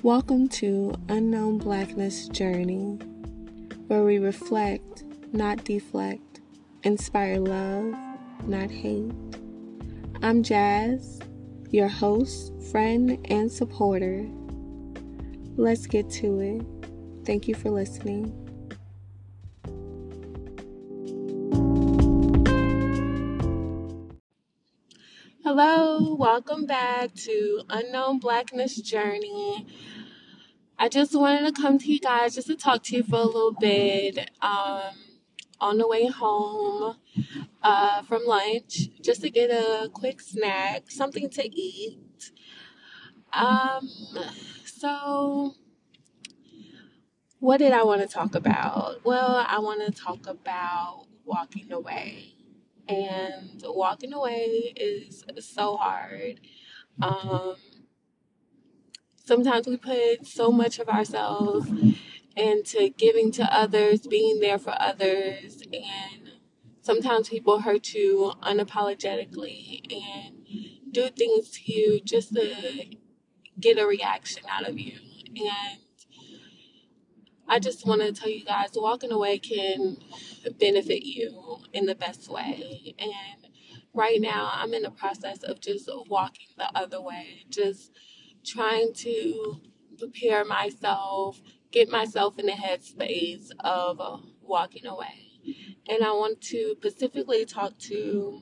Welcome to Unknown Blackness Journey, where we reflect, not deflect, inspire love, not hate. I'm Jazz, your host, friend, and supporter. Let's get to it. Thank you for listening. Hello, welcome back to Unknown Blackness Journey. I just wanted to come to you guys just to talk to you for a little bit on the way home from lunch, just to get a quick snack, something to eat. So what did I want to talk about? Well, I want to talk about walking away. And walking away is so hard. Sometimes we put so much of ourselves into giving to others, being there for others, and sometimes people hurt you unapologetically and do things to you just to get a reaction out of you. And I just want to tell you guys, walking away can benefit you in the best way. And right now, I'm in the process of just walking the other way, just trying to prepare myself, get myself in the headspace of walking away. And I want to specifically talk to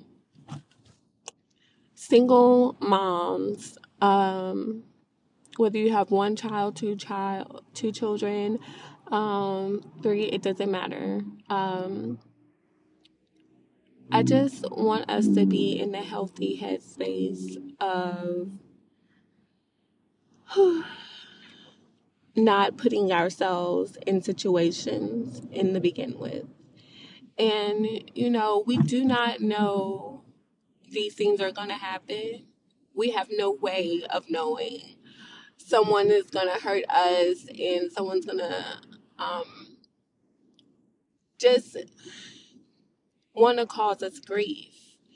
single moms, whether you have one child, two children, three, it doesn't matter. I just want us to be in the healthy headspace of not putting ourselves in situations in the begin with. And, we do not know these things are going to happen. We have no way of knowing. Someone is going to hurt us and someone's going to just want to cause us grief.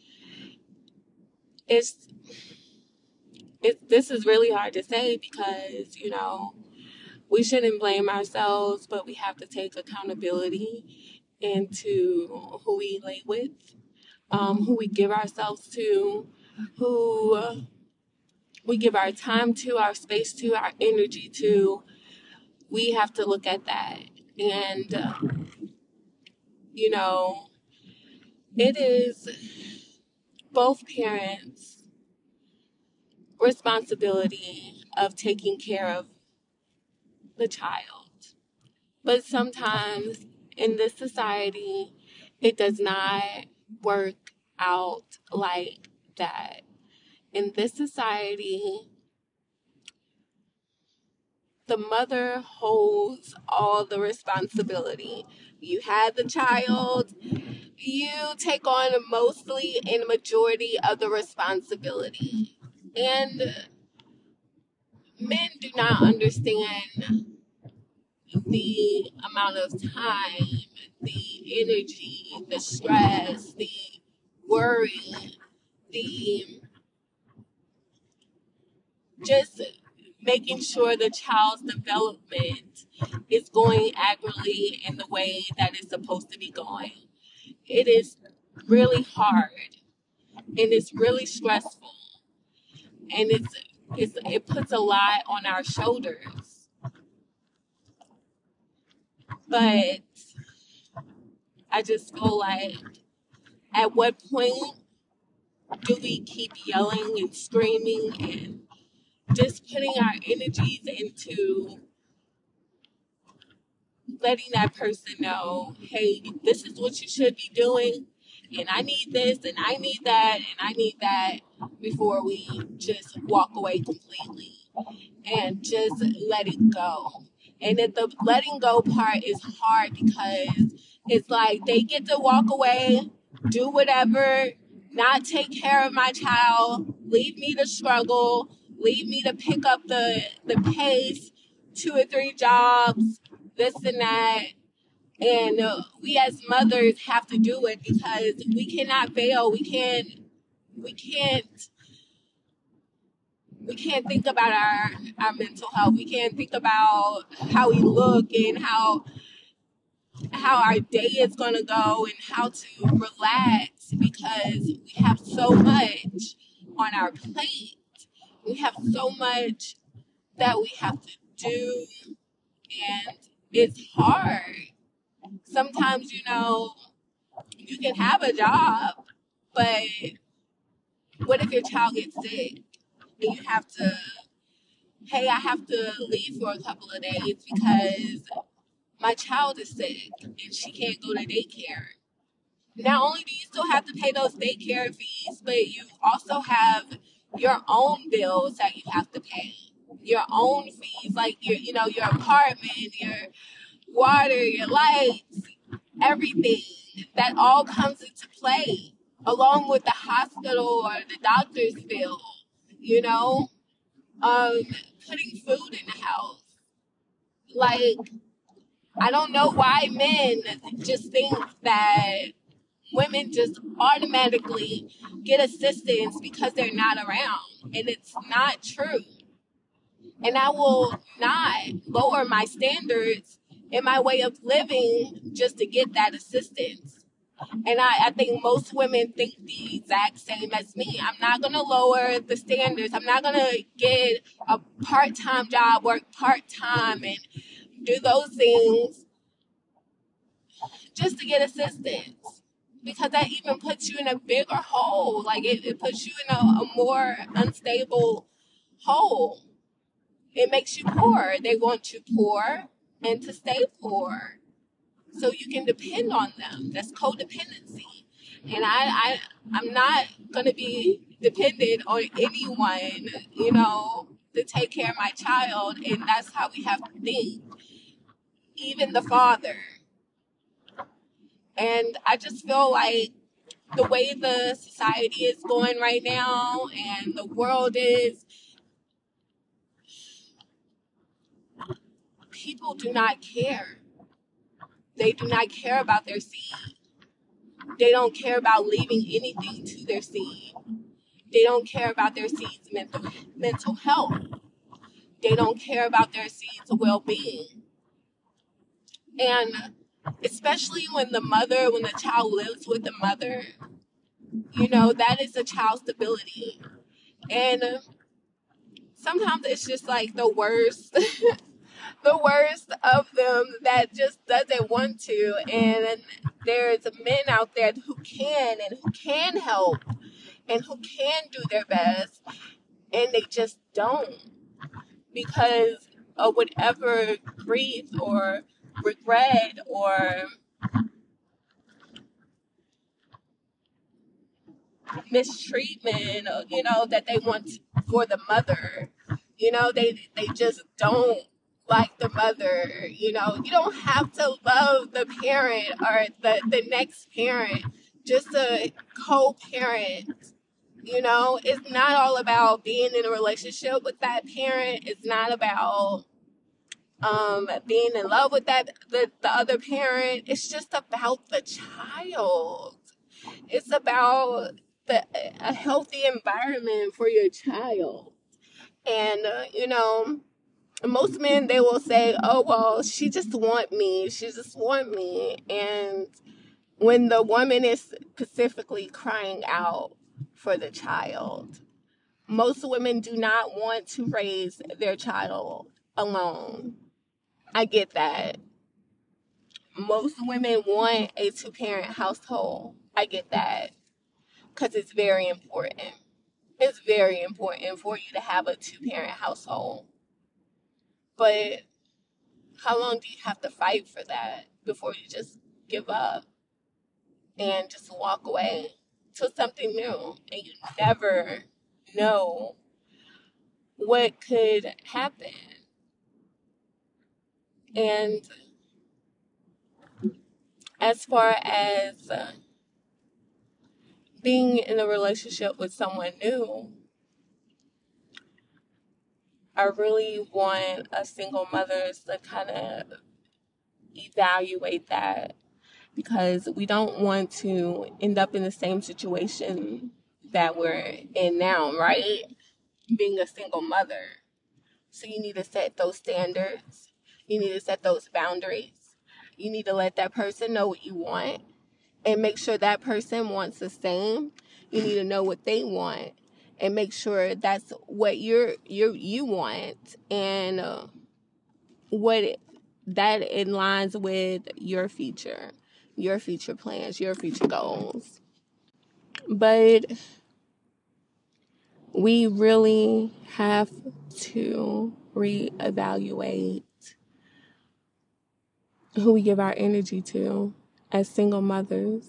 This is really hard to say because, we shouldn't blame ourselves, but we have to take accountability into who we lay with, who we give ourselves to, who we give our time to, our space to, our energy to. We have to look at that. And, it is both parents' responsibility of taking care of the child. But sometimes in this society, it does not work out like that. In this society, the mother holds all the responsibility. You had the child, you take on mostly and majority of the responsibility. And men do not understand the amount of time, the energy, the stress, the worry, the just making sure the child's development is going accurately in the way that it's supposed to be going. It is really hard and it's really stressful and it puts a lot on our shoulders. But I just feel like, at what point do we keep yelling and screaming and just putting our energies into letting that person know, hey, this is what you should be doing, and I need this, and I need that, and I need that, before we just walk away completely and just let it go. And that the letting go part is hard because it's like they get to walk away, do whatever, not take care of my child, leave me to struggle, leave me to pick up the pace, 2 or 3 jobs, this and that. And we as mothers have to do it because we cannot fail. We can't we can't think about our mental health. We can't think about how we look and how our day is going to go and how to relax because we have so much on our plate. We have so much that we have to do, and it's hard. Sometimes, you can have a job, but what if your child gets sick and you have to, hey, I have to leave for a couple of days because my child is sick and she can't go to daycare. Not only do you still have to pay those daycare fees, but you also have your own bills that you have to pay. Your own fees, like your apartment, your water, your lights, everything. That all comes into play, along with the hospital or the doctor's bill. You know, um, putting food in the house. Like, I don't know why men just think that women just automatically get assistance because they're not around. And it's not true. And I will not lower my standards in my way of living just to get that assistance. And I think most women think the exact same as me. I'm not going to lower the standards. I'm not going to get a part time job, work part time, and do those things just to get assistance. Because that even puts you in a bigger hole. Like it puts you in a more unstable hole. It makes you poor. They want you poor and to stay poor so you can depend on them. That's codependency. And I'm not going to be dependent on anyone, to take care of my child. And that's how we have to think. Even the father. And I just feel like the way the society is going right now and the world is, people do not care. They do not care about their seed. They don't care about leaving anything to their seed. They don't care about their seed's mental health. They don't care about their seed's well-being. And especially when the child lives with the mother, that is a child's stability. And sometimes it's just like the worst, the worst of them that just doesn't want to. And there's men out there who can help and who can do their best, and they just don't because of whatever grief or regret or mistreatment, that they want for the mother. They just don't like the mother. You don't have to love the parent or the next parent, just a co-parent. It's not all about being in a relationship with that parent. It's not about being in love with the other parent. It's just about the child. It's about a healthy environment for your child. And most men, they will say, "Oh well, she just want me. She just want me." And when the woman is specifically crying out for the child, most women do not want to raise their child alone. I get that. Most women want a two-parent household. I get that. Because it's very important. It's very important for you to have a two-parent household. But how long do you have to fight for that before you just give up and just walk away to something new? And you never know what could happen. And as far as being in a relationship with someone new, I really want a single mothers to kind of evaluate that because we don't want to end up in the same situation that we're in now, right? being a single mother. So you need to set those standards. You need to set those boundaries. You need to let that person know what you want and make sure that person wants the same. You need to know what they want and make sure that's what you want, and what that aligns with your future plans, your future goals. But we really have to reevaluate who we give our energy to as single mothers.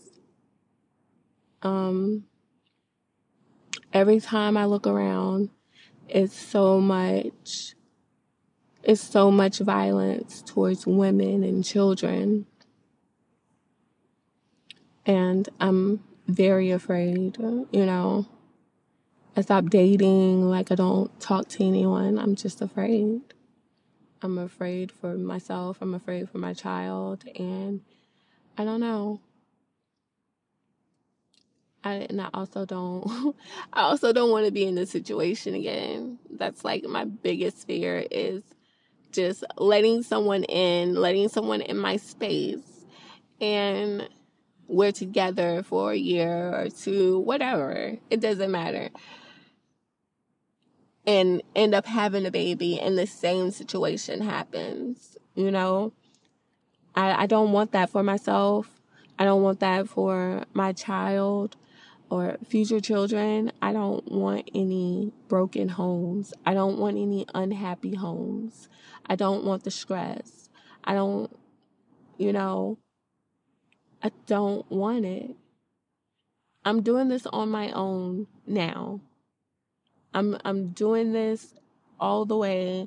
Um, every time I look around, it's so much it's so much violence towards women and children. And I'm very afraid, I stopped dating, like I don't talk to anyone. I'm just afraid. I'm afraid for myself. I'm afraid for my child. And I don't know. I also don't, I also don't want to be in this situation again. That's like my biggest fear, is just letting someone in my space, and we're together for a year or two, whatever. It doesn't matter. And end up having a baby and the same situation happens. I don't want that for myself. I don't want that for my child or future children. I don't want any broken homes. I don't want any unhappy homes. I don't want the stress. I don't, you know, I don't want it. I'm doing this on my own now. I'm doing this all the way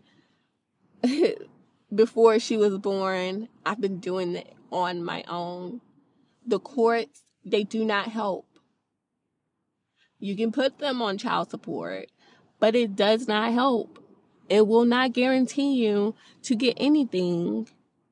before she was born. I've been doing it on my own. The courts, they do not help. You can put them on child support, but it does not help. It will not guarantee you to get anything.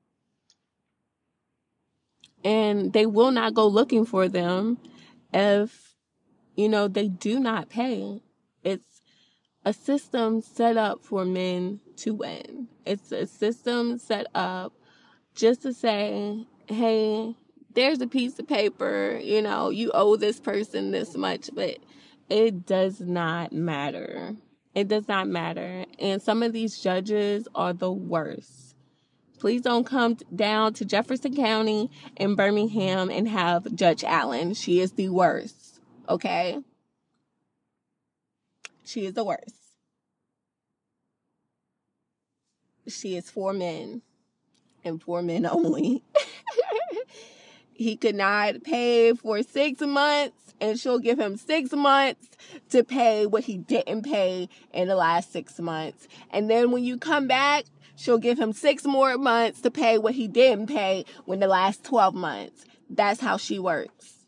And they will not go looking for them if, they do not pay. It's a system set up for men to win. It's a system set up just to say, hey, there's a piece of paper, you owe this person this much, but it does not matter. It does not matter. And some of these judges are the worst. Please don't come down to Jefferson County in Birmingham and have Judge Allen. She is the worst. Okay? She is the worst. She is for men and for men only. He could not pay for 6 months, and she'll give him 6 months to pay what he didn't pay in the last 6 months. And then when you come back, she'll give him 6 more months to pay what he didn't pay when the last 12 months. That's how she works.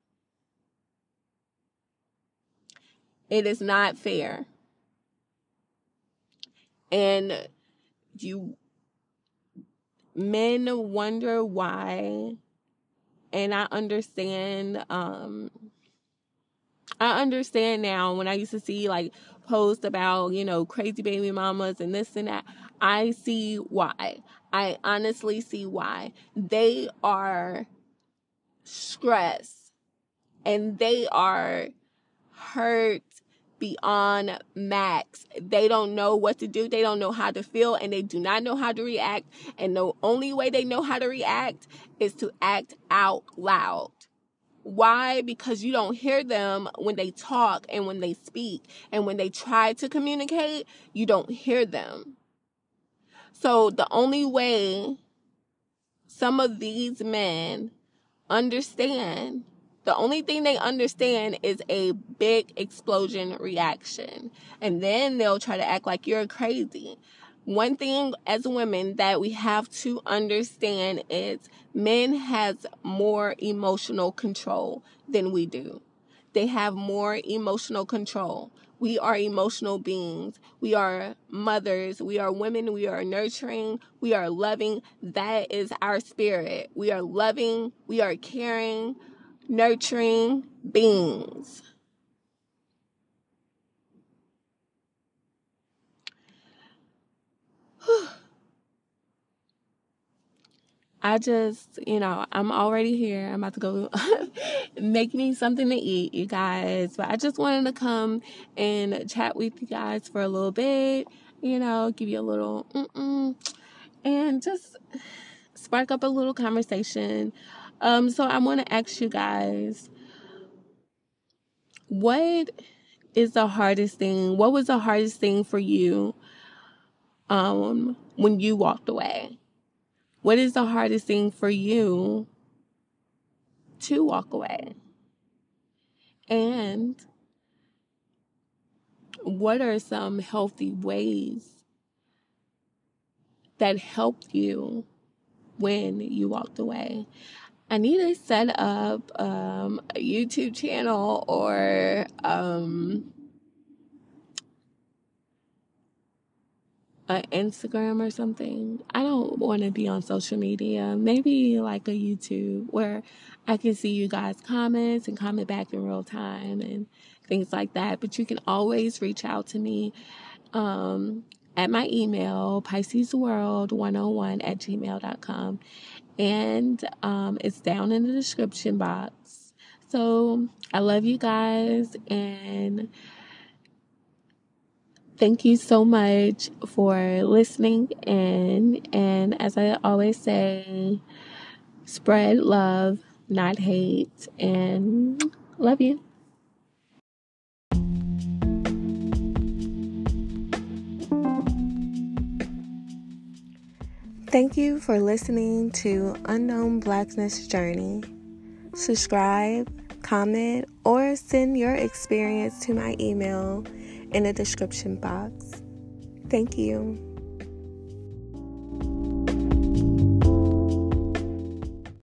It is not fair. And men wonder why. And I understand now. When I used to see like posts about, crazy baby mamas and this and that, I see why. I honestly see why. They are stressed and they are hurt beyond max. They don't know what to do. They don't know how to feel, and they do not know how to react. And the only way they know how to react is to act out loud. Why? Because you don't hear them when they talk and when they speak. And when they try to communicate, you don't hear them. So the only way some of these men understand, the only thing they understand is a big explosion reaction. And then they'll try to act like you're crazy. One thing as women that we have to understand is men has more emotional control than we do. They have more emotional control. We are emotional beings. We are mothers. We are women. We are nurturing. We are loving. That is our spirit. We are loving. We are caring, nurturing beings. I just, I'm already here. I'm about to go make me something to eat, you guys. But I just wanted to come and chat with you guys for a little bit, give you a little and just spark up a little conversation. So I want to ask you guys, what is the hardest thing? What was the hardest thing for you when you walked away? What is the hardest thing for you to walk away? And what are some healthy ways that helped you when you walked away? I need to set up a YouTube channel or an Instagram or something. I don't want to be on social media. Maybe like a YouTube where I can see you guys' comments and comment back in real time and things like that. But you can always reach out to me at my email, piscesworld101@gmail.com. And it's down in the description box. So I love you guys, and thank you so much for listening in. And as I always say, spread love, not hate, and love you. Thank you for listening to Unknown Blackness Journey. Subscribe, comment, or send your experience to my email in the description box. Thank you.